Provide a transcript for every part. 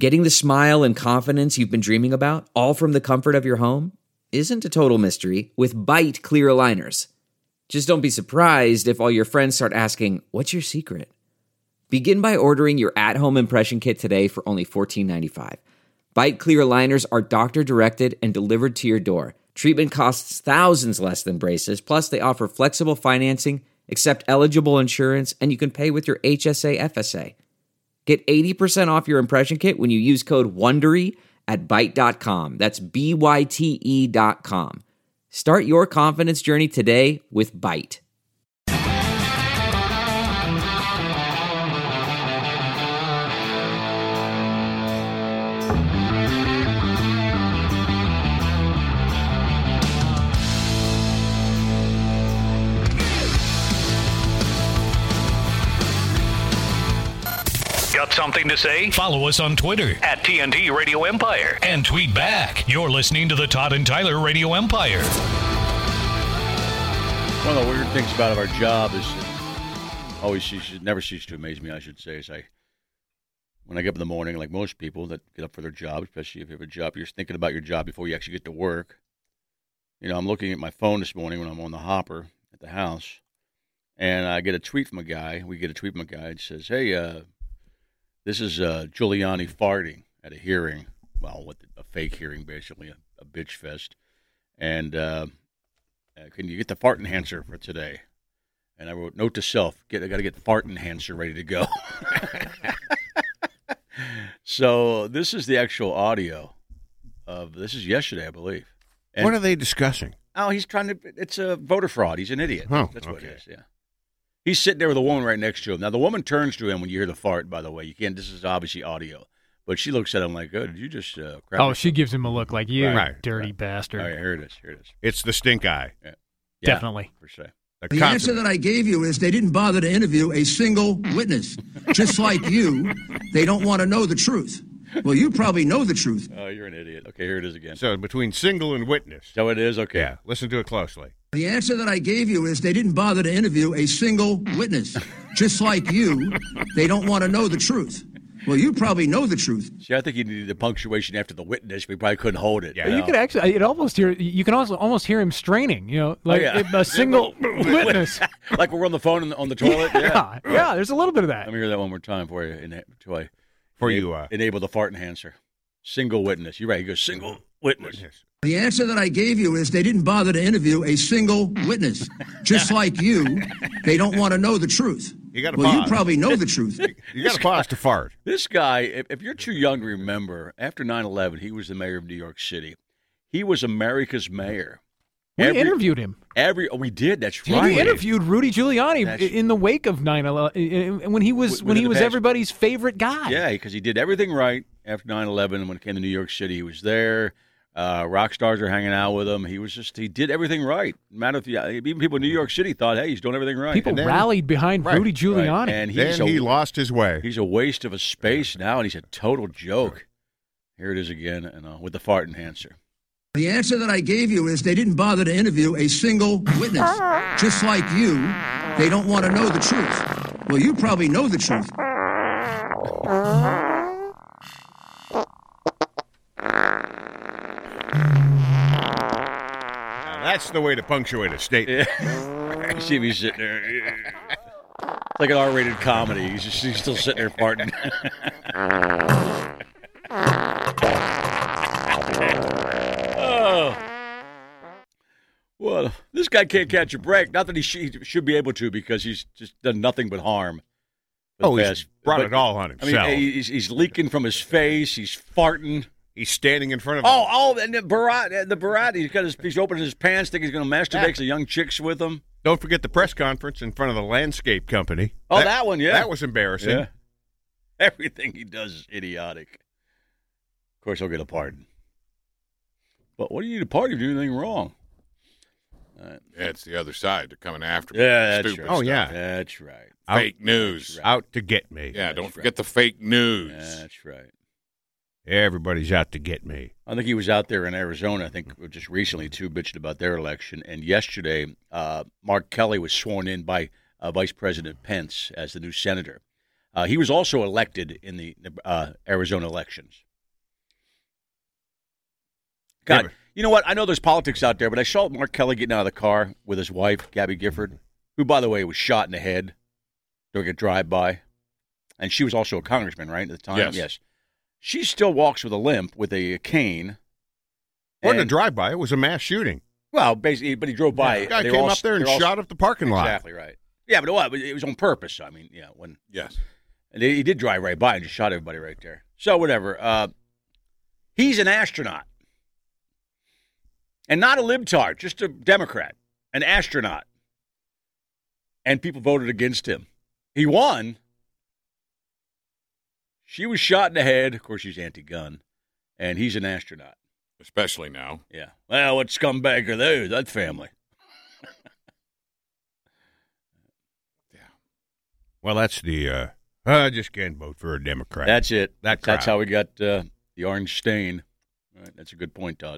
Getting the smile and confidence you've been dreaming about, all from the comfort of your home, isn't a total mystery with Byte clear aligners. Just don't be surprised if all your friends start asking, "What's your secret?" Begin by ordering your at-home impression kit today for only $14.95. Byte clear aligners are doctor-directed and delivered to your door. Treatment costs thousands less than braces, plus they offer flexible financing, accept eligible insurance, and you can pay with your HSA FSA. Get 80% off your impression kit when you use code WONDERY at Byte.com. That's BYTE.com. Start your confidence journey today with Byte. Got something to say? Follow us on Twitter at TNT Radio Empire and tweet back. You're listening to the Todd and Tyler Radio Empire. One of the weird things about our job is never cease to amaze me, I should say, is when I get up in the morning, like most people that get up for their job, especially if you have a job, you're thinking about your job before you actually get to work. You know, I'm looking at my phone this morning when I'm on the hopper at the house, and I get a tweet from a guy. We get a tweet from a guy that says, "Hey, this is Giuliani farting at a hearing." Well, a fake hearing, basically, a bitch fest. And can you get the fart enhancer for today? And I wrote, note to self, I got to get the fart enhancer ready to go. So this is the actual audio this is yesterday, I believe. And, what are they discussing? Oh, it's a voter fraud. He's an idiot. Oh, That's what it okay. is, yeah. He's sitting there with a woman right next to him. Now, the woman turns to him when you hear the fart, by the way. You can't, this is obviously audio. But she looks at him like, oh, did you just crap? Oh, she gives him a look like, you dirty right. bastard. All right, here it is. It's the stink eye. Yeah. Definitely. For sure. The answer that I gave you is they didn't bother to interview a single witness. Just like you, they don't want to know the truth. Well, you probably know the truth. Oh, you're an idiot. Okay, here it is again. So between single and witness. So it is? Okay. Yeah, listen to it closely. The answer that I gave you is they didn't bother to interview a single witness. Just like you, they don't want to know the truth. Well, you probably know the truth. See, I think you needed the punctuation after the witness. We probably couldn't hold it. Yeah. You could actually, you can also almost hear him straining, a single witness. Like we're on the phone on the toilet? Yeah, there's a little bit of that. Let me hear that one more time for you. Enable the fart enhancer. Single witness. You're right. He goes, single witness. The answer that I gave you is they didn't bother to interview a single witness. Just like you, they don't want to know the truth. You got to Well, pause. you probably know the truth. You got to pause to fart. This guy, if you're too young to remember, after 9/11, he was the mayor of New York City. He was America's mayor. We interviewed him. We did. That's right. We interviewed Rudy Giuliani in the wake of 9/11 when he was everybody's favorite guy. Yeah, because he did everything right after 9/11. And when it came to New York City, he was there. Rock stars are hanging out with him. He did everything right. Even people in New York City thought, hey, he's doing everything right. People rallied behind Rudy Giuliani. Right. And he lost his way. He's a waste of a space now, and he's a total joke. Here it is again, and with the fart enhancer. The answer that I gave you is they didn't bother to interview a single witness. Just like you, they don't want to know the truth. Well, you probably know the truth. Now, that's the way to punctuate a statement. Yeah. See me sitting there. It's like an R-rated comedy. He's still sitting there farting. Oh. Well, this guy can't catch a break. Not that he should be able to, because he's just done nothing but harm. He's brought it all on himself. I mean, he's leaking from his face. He's farting. He's standing in front of and the Bharat, he's opening his pants, thinking he's going to masturbate to young chicks with him. Don't forget the press conference in front of the landscape company. Oh, that one, yeah. That was embarrassing. Yeah. Everything he does is idiotic. Of course, he'll get a pardon. But what do you need a pardon if you do anything wrong? Yeah, it's the other side. They're coming after me. Yeah, that's Stupid right. Oh, yeah. That's right. Fake news. Right. Out to get me. Yeah, don't forget the fake news. That's right. Everybody's out to get me. I think he was out there in Arizona, I think just recently, too, bitching about their election. And yesterday, Mark Kelly was sworn in by Vice President Pence as the new senator. He was also elected in the Arizona elections. God, you know what? I know there's politics out there, but I saw Mark Kelly getting out of the car with his wife, Gabby Gifford, who, by the way, was shot in the head during a drive-by. And she was also a congressman, right, at the time? Yes. She still walks with a limp, with a cane. It wasn't a drive-by. It was a mass shooting. Well, basically, but he drove by. The guy came up there and shot up the parking lot. Exactly right. Yeah, but it was on purpose. I mean, Yes. And he did drive right by and just shot everybody right there. So, whatever. He's an astronaut. And not a libtard, just a Democrat. An astronaut. And people voted against him. He won. She was shot in the head. Of course, she's anti-gun. And he's an astronaut. Especially now. Yeah. Well, what scumbag are those? That family. Yeah. Well, that's the, I just can't vote for a Democrat. That's it. That's how we got the orange stain. All right, that's a good point, Todd.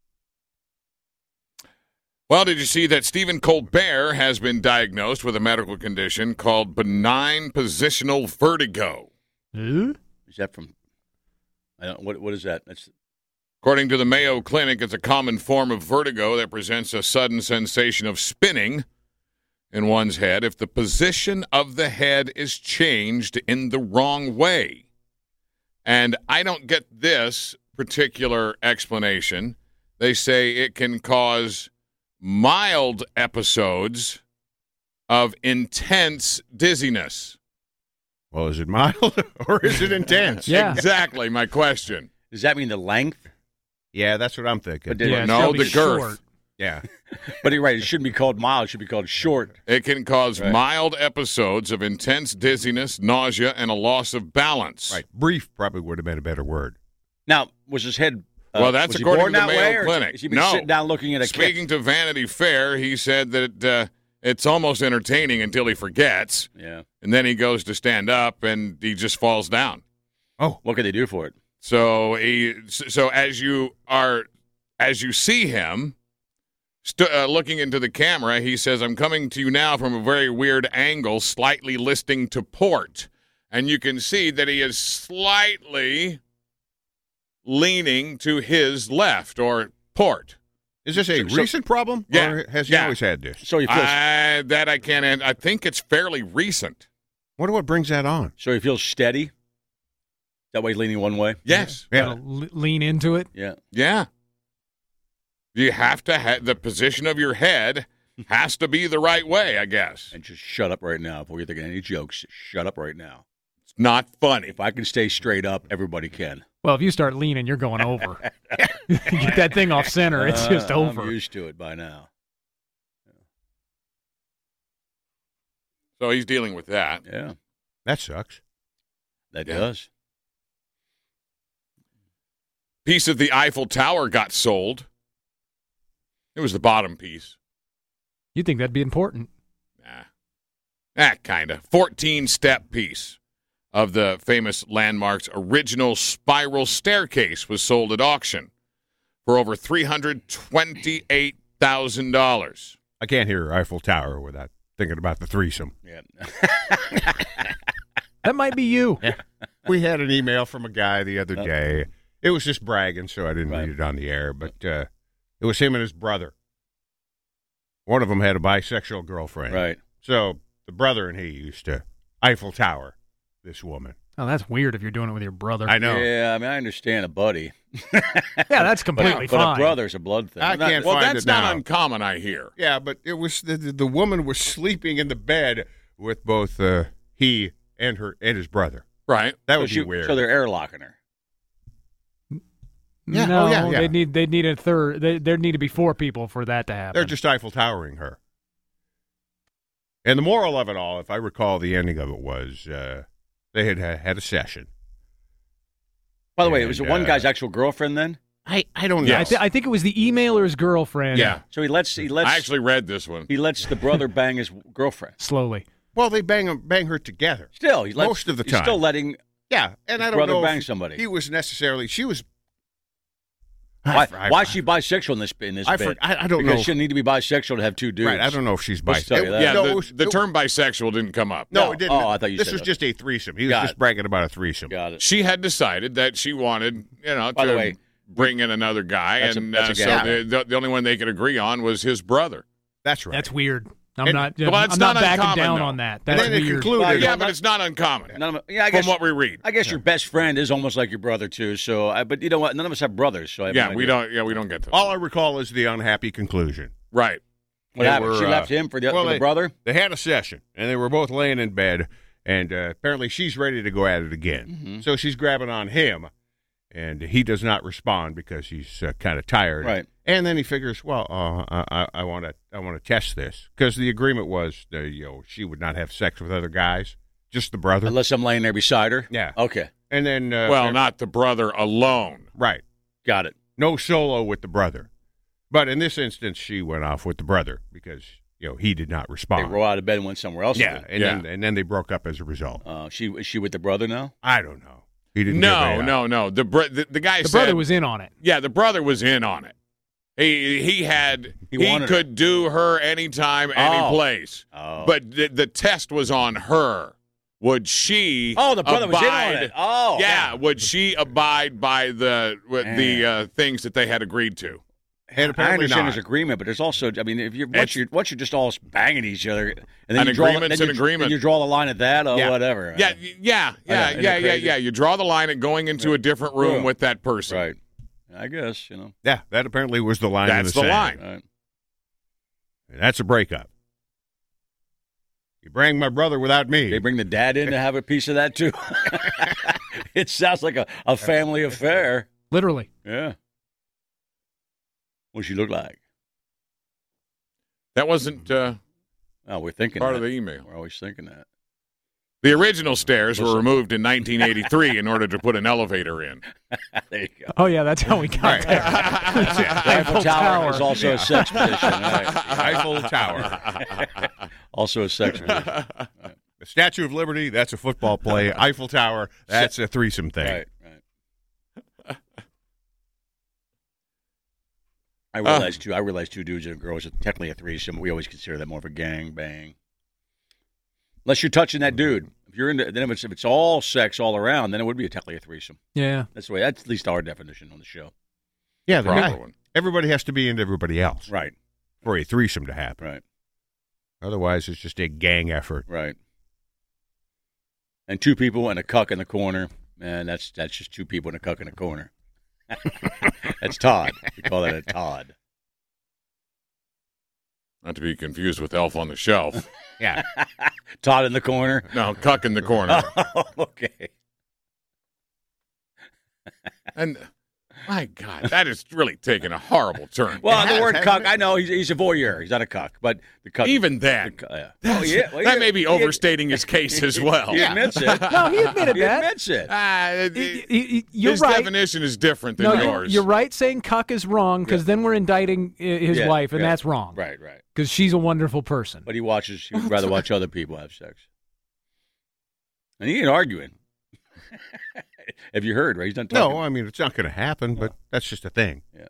Well, did you see that Stephen Colbert has been diagnosed with a medical condition called benign positional vertigo? Is that from, what is that? That's According to the Mayo Clinic, it's a common form of vertigo that presents a sudden sensation of spinning in one's head if the position of the head is changed in the wrong way. And I don't get this particular explanation. They say it can cause mild episodes of intense dizziness. Well, is it mild or is it intense? Yeah. Exactly my question. Does that mean the length? Yeah, that's what I'm thinking. But Yeah, No, it's gotta the be girth. short. Yeah. But you're right. It shouldn't be called mild. It should be called short. It can cause Right. mild episodes of intense dizziness, nausea, and a loss of balance. Right. Brief probably would have been a better word. Now, was his head? Well, that's was he according born to the that way, Mayo or Clinic. Has he been No. sitting down looking at a Speaking to Vanity Fair, he said that it's almost entertaining until he forgets, Yeah. and then he goes to stand up, and he just falls down. Oh, What can they do for it? So as you see him looking into the camera, he says, "I'm coming to you now from a very weird angle, slightly listing to port," and you can see that he is slightly leaning to his left or port. is this a recent problem? Yeah. Or has he Yeah. always had this? So he feels. That I can't. I think it's fairly recent. Wonder what brings that on. So he feels steady. That way, leaning one way. Yes. Yeah. Gotta lean into it. Yeah. Yeah. You have to have the position of your head has to be the right way, I guess. And just shut up right now before you're thinking any jokes. Shut up right now. It's not funny. If I can stay straight up, everybody can. Well, if you start leaning, you're going over. Get that thing off center. It's just over. I'm used to it by now. So he's dealing with that. Yeah, That sucks. that Yeah. does. Piece of the Eiffel Tower got sold. It was the bottom piece. You'd think that'd be important. Nah. That kind of. 14-step piece of the famous landmark's original spiral staircase was sold at auction for over $328,000. I can't hear Eiffel Tower without thinking about the threesome. Yeah. That might be you. We had an email from a guy the other day. It was just bragging, so I didn't Right. read it on the air, but it was him and his brother. One of them had a bisexual girlfriend. Right. So the brother and he used to Eiffel Tower this woman. Oh, that's weird if you're doing it with your brother. I know. Yeah, I mean, I understand a buddy. Yeah, that's completely but fine. a brother's a blood thing. I can't Well, find that's it not now. uncommon, I hear. Yeah, but it was the woman was sleeping in the bed with both he and his brother. Right. That So would be weird. So they're airlocking her. Yeah, No, oh, yeah. they'd need a third. There need to be 4 people for that to happen. They're just Eiffel Towering her. And the moral of it all, if I recall, the ending of it was they had had a session. By the way, it was And, the one guy's actual girlfriend then? I don't know. Yes. I think it was the emailer's girlfriend. Yeah. So he lets I actually read this one. he lets the brother bang his girlfriend. Slowly. Well, they bang her together. Still, he lets, Most of the he's time. still letting Yeah, and I don't brother know bang if somebody. he was necessarily. She was. Why is she bisexual in this bit? I don't know. Because she didn't need to be bisexual to have two dudes. Right, I don't know if she's Let's tell you bisexual. that. Yeah, No, the term bisexual didn't come up. No, it didn't. Oh, I thought you this said was that. just a threesome. He was Got just it. bragging about a threesome. Got it. She had decided that she wanted, By the way, bring in another guy, that's and a so gag. the only one they could agree on was his brother. That's right. That's weird. I'm And- not. well, it's I'm not not backing uncommon, down though. on that. And That's then it weird. concluded. Well, Yeah, but it's not uncommon I guess from what we read. I guess your best friend is almost like your brother too. So, but you know what? None of us have brothers. So I have no idea. We don't. Yeah, we don't get that. All I recall is the unhappy conclusion. Right. What They happened? were, She left him for the brother. They had a session, and they were both laying in bed, and apparently she's ready to go at it again. Mm-hmm. So she's grabbing on him, and he does not respond because he's kind of tired. Right. And then he figures, well, I want to test this because the agreement was, she would not have sex with other guys, just the brother. Unless I'm laying there beside her. Yeah. Okay. And then, Not the brother alone. right, Got it. no solo with the brother, but in this instance, she went off with the brother because he did not They respond. roll out of bed and went somewhere else. Yeah, with it. and then they broke up as a result. Is she with the brother now? I don't know. He didn't. No, give no. The guy The said brother was in on it. Yeah, the brother was in on it. He wanted could do her anytime, any place. Oh. But the test was on her. Would she? Oh, the brother was in on abide- it. Oh, yeah. Would she abide by the things that they had agreed to? And I apparently understand not. there's agreement, but there's also, I mean, if once you're just all banging each other, and then An you draw, agreement's then an you, agreement. then you draw the line at that, or Yeah. whatever. Yeah. Isn't that crazy? You draw the line at going into a different room Yeah. with that person. Right. I guess Yeah, that apparently was the line. That's in the the sand. line. Right. And that's a breakup. You bring my brother without me. They bring the dad in to have a piece of that too. It sounds like a family affair. Literally. Yeah. What she look like? That wasn't Oh, we're thinking part that. of the email. We're always thinking that. The original stairs were Listen. removed in 1983 in order to put an elevator in. There you go. Oh yeah, that's how we got there. The Eiffel Tower is also a sex position. All right. Eiffel Tower. Also a sex position. The Statue of Liberty, that's a football play. Eiffel Tower, that's a threesome thing. Right, right. I realize two dudes and a girl is technically a threesome. We always consider that more of a gang bang. Unless you're touching that dude. If you're into, then if it's all sex all around, then it would be technically a threesome. Yeah. That's the way. That's at least our definition on the show. Yeah, Proper one. everybody has to be into everybody else Right, for a threesome to happen. right, Otherwise, it's just a gang effort. right. And two people and a cuck in the corner, man. That's just two people and a cuck in the corner. That's Todd. We call that a Todd. Not to be confused with Elf on the Shelf. Yeah. Todd in the corner. No, cuck in the corner. Oh, okay. And my God, that is really taking a horrible turn. Well, the word hasn't cuck, I know he's a voyeur. He's not a cuck, but the cuck. Even that. Yeah. Oh, yeah. Well, That may be overstating his case as well. He admits it. No, he admitted He that. admits it. You're his right. definition is different than No, yours. you're right saying cuck is wrong because then we're indicting his Yeah, wife, and yeah. that's wrong. Right, right. Because she's a wonderful person. But he would rather watch other people have sex. And he ain't arguing. Have you heard, right? He's not talking. No, I mean, it's not going to happen, but that's just a thing. Yeah.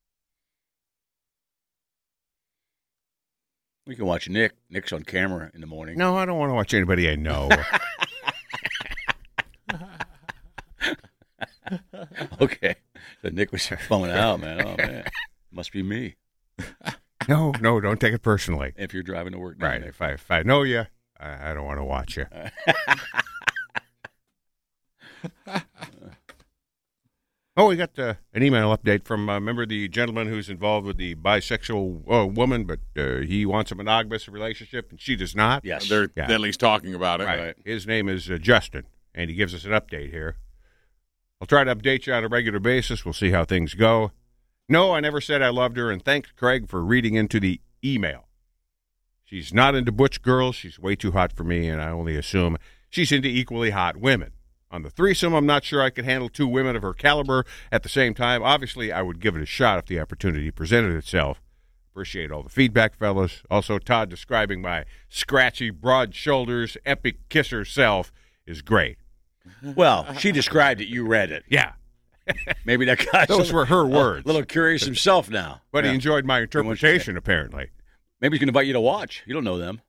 We can watch Nick. Nick's on camera in the morning. No, I don't want to watch anybody I know. Okay. So Nick was phoning out, man. Oh, man. Must be me No, don't take it personally. if you're driving to work. Right. If I know you, I don't want to watch you. Oh, we got an email update from, remember the gentleman who's involved with the bisexual woman, but he wants a monogamous relationship and she does not? Yes. They're Yeah. at least talking about it. Right. His name is Justin, and he gives us an update here. I'll try to update you on a regular basis. We'll see how things go. No, I never said I loved her, and thanks, Craig, for reading into the email. She's not into butch girls. She's way too hot for me, and I only assume she's into equally hot women. On the threesome, I'm not sure I could handle two women of her caliber at the same time. Obviously, I would give it a shot if the opportunity presented itself. Appreciate all the feedback, fellas. Also, Todd describing my scratchy, broad shoulders, epic kisser self is great. Well, she described it. You read it. Yeah. Maybe that guy's Those were her words. A little curious himself now. But he enjoyed my interpretation, apparently. Maybe he's going to invite you to watch. You don't know them.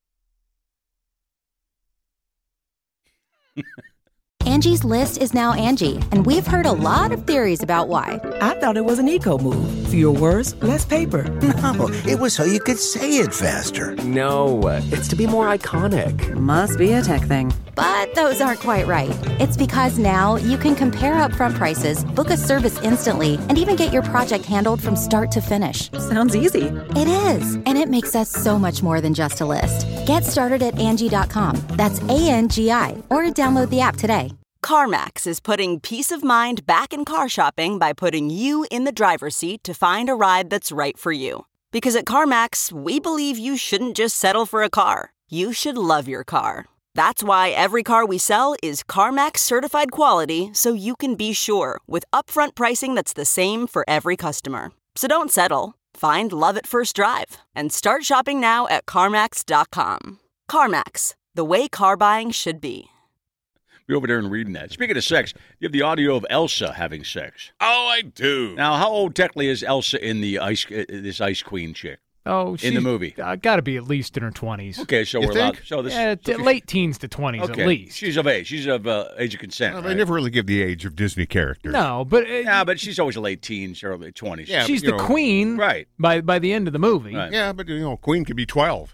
Angie's List is now Angie, and we've heard a lot of theories about why. I thought it was an eco move. Fewer words, less paper. No, it was so you could say it faster. No, it's to be more iconic. Must be a tech thing. But those aren't quite right. It's because now you can compare upfront prices, book a service instantly, and even get your project handled from start to finish. Sounds easy. It is, and it makes us so much more than just a list. Get started at Angie.com. That's ANGI, or download the app today. CarMax is putting peace of mind back in car shopping by putting you in the driver's seat to find a ride that's right for you. Because at CarMax, we believe you shouldn't just settle for a car. You should love your car. That's why every car we sell is CarMax certified quality, so you can be sure with upfront pricing that's the same for every customer. So don't settle. Find love at first drive and start shopping now at CarMax.com. CarMax, the way car buying should be. Be over there and reading that. Speaking of sex, you have the audio of Elsa having sex. Oh, I do. Now, how old technically is Elsa in the this Ice Queen chick? Oh, in the movie, got to be at least in her 20s. Okay, so we're allowed. So this, late teens to 20s at least. She's of age. She's of age of consent. Well, they never really give the age of Disney characters. No, but but she's always late teens, early 20s. Yeah, she's the queen, right? By the end of the movie. Right. Yeah, but Queen could be 12.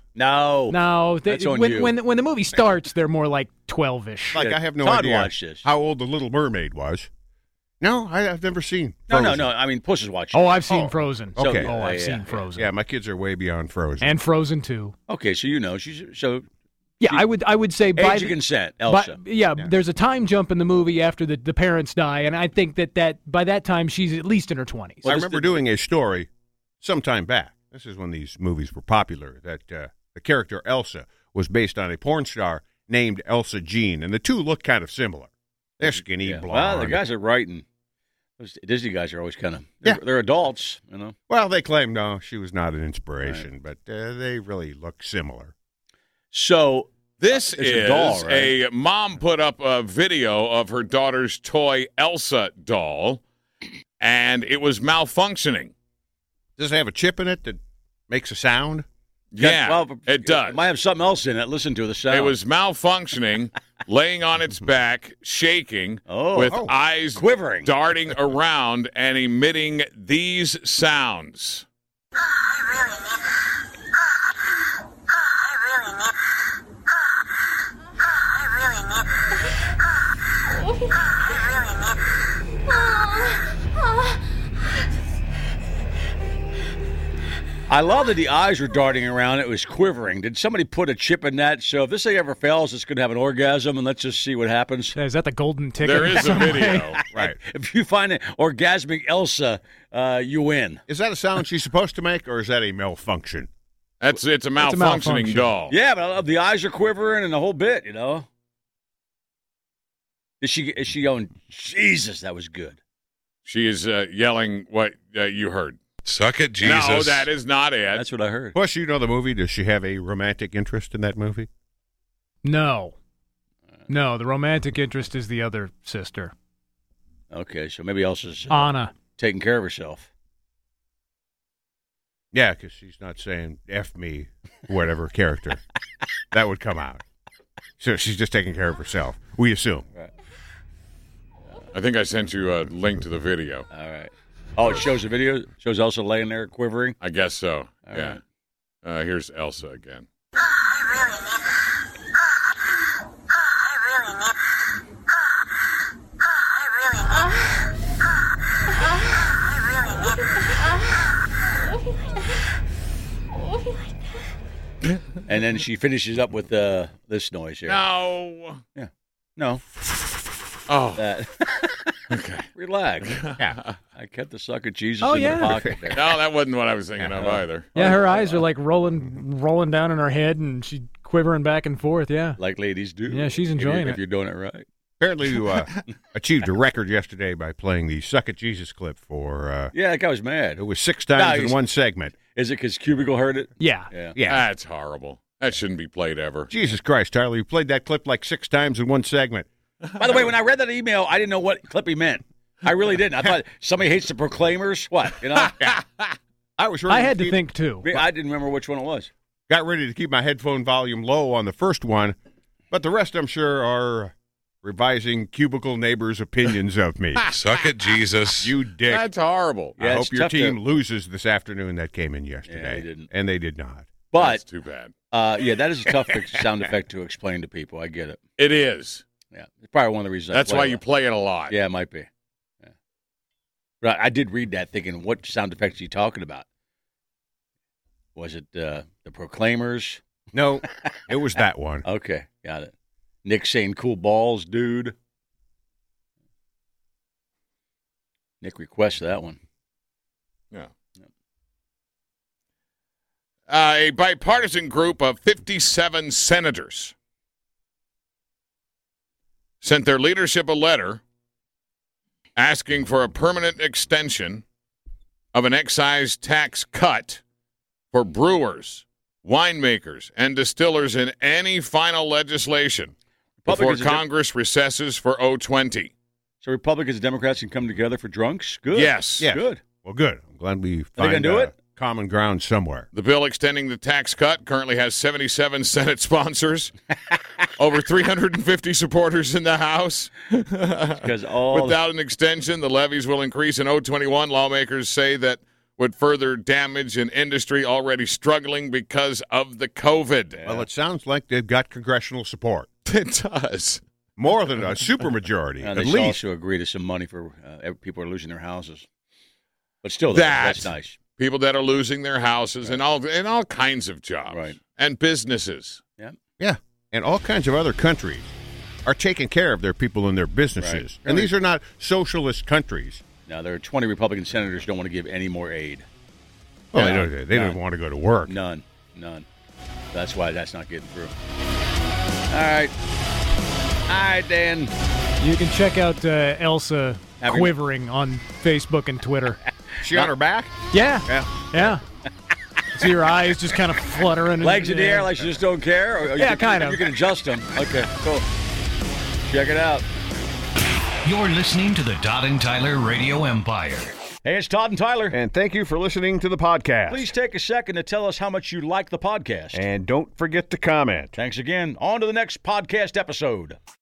No, that's on when, you. when the movie starts, they're more like 12-ish. Like I have no Todd idea watched this. how old the Little Mermaid was. No, I've never seen Frozen. No. I mean, Puss is watching. Oh, I've seen Frozen. Okay. I've seen Frozen. Yeah, my kids are way beyond Frozen. And Frozen 2. Okay, so you know she's Yeah, I would say by age of consent, Elsa. There's a time jump in the movie after the parents die, and I think that by that time she's at least in her 20s. I remember doing a story some time back. This is when these movies were popular. That the character Elsa was based on a porn star named Elsa Jean, and the two look kind of similar. They're skinny, blonde. Well, the guys are writing. Those Disney guys are always kind of they're adults, you know. Well, they claim no, she was not an inspiration, but they really look similar. So this is is a doll, right? a mom put up a video of her daughter's toy Elsa doll, and it was malfunctioning. Does it have a chip in it that makes a sound? Yeah, well, it does. It might have something else in it. Listen to the sound. It was malfunctioning, laying on its back, shaking, with eyes quivering, darting around, and emitting these sounds. I love that the eyes were darting around. It was quivering. Did somebody put a chip in that? So if this thing ever fails, it's going to have an orgasm, and let's just see what happens. Is that the golden ticket? There is a video. Right. If you find an orgasmic Elsa, you win. Is that a sound she's supposed to make, or is that a malfunction? It's a malfunctioning doll. Yeah, but I love the eyes are quivering and the whole bit, you know. Is she going, Jesus, that was good. She is yelling what you heard. Suck it, Jesus. No, that is not it. That's what I heard. Plus, you know the movie. Does she have a romantic interest in that movie? No. No, the romantic interest is the other sister. Okay, so maybe Elsa's Anna taking care of herself. Yeah, because she's not saying F me, whatever character. That would come out. So she's just taking care of herself, we assume. Right. I think I sent you a link to the video. All right. Oh, it shows the video? Shows Elsa laying there quivering? I guess so. All yeah. right. Here's Elsa again. And then she finishes up with this noise here. No. Yeah. No. Oh. That. Okay. Relax. Yeah. I kept the sucker Jesus Oh, in yeah. the pocket there. No, that wasn't what I was thinking of either. Yeah, her eyes are like rolling down in her head, and she's quivering back and forth. Yeah, Like ladies do. Yeah, she's enjoying if it. you're doing it right. Apparently, you achieved a record yesterday by playing the Suck It Jesus clip for. Yeah, that guy was mad. It was 6 times in one segment. Is it because Cubicle heard it? yeah. Yeah. That's horrible. That shouldn't be played ever. Jesus Christ, Tyler, you played that clip like 6 times in one segment. By the way, when I read that email, I didn't know what clip he meant. I really didn't. I thought somebody hates the Proclaimers. What? You know? I had to think, too. I didn't remember which one it was. Got ready to keep my headphone volume low on the first one, but the rest, I'm sure, are revising cubicle neighbors' opinions of me. Suck it, Jesus. You dick. That's horrible. I hope your team loses this afternoon. That came in yesterday. Yeah, they didn't. And they did not. But that's too bad. Yeah, that is a tough sound effect to explain to people. I get it. It is. Yeah, it's probably one of the reasons. That's why you play it a lot. Yeah, it might be. Yeah. But I did read that thinking, what sound effects are you talking about? Was it the Proclaimers? No, it was that one. Okay, got it. Nick saying cool balls, dude. Nick requested that one. Yeah. A bipartisan group of 57 senators sent their leadership a letter asking for a permanent extension of an excise tax cut for brewers, winemakers, and distillers in any final legislation before Congress recesses for 2020. So Republicans and Democrats can come together for drunks? Good. Yes. Good. Well, good. I'm glad we Are they gonna find do it? Common ground somewhere. The bill extending the tax cut currently has 77 Senate sponsors, over 350 supporters in the House. Without an extension, the levies will increase in 2021. Lawmakers say that would further damage an industry already struggling because of the COVID. Yeah. Well, it sounds like they've got congressional support. It does. More than a supermajority, at least. They also agree to some money for people who are losing their houses. But still, that's nice. People that are losing their houses and all kinds of jobs. Right. And businesses. Yeah. Yeah. And all kinds of other countries are taking care of their people and their businesses. Right. And these are not socialist countries. Now, there are 20 Republican senators who don't want to give any more aid. Well, they don't want to go to work. None. That's why that's not getting through. All right, Dan. You can check out Elsa quivering on Facebook and Twitter. She on her back? Yeah. See her eyes just kind of fluttering. Legs in the air like she just don't care? Or kind of. You can adjust them. Okay, cool. Check it out. You're listening to the Todd and Tyler Radio Empire. Hey, it's Todd and Tyler. And thank you for listening to the podcast. Please take a second to tell us how much you like the podcast. And don't forget to comment. Thanks again. On to the next podcast episode.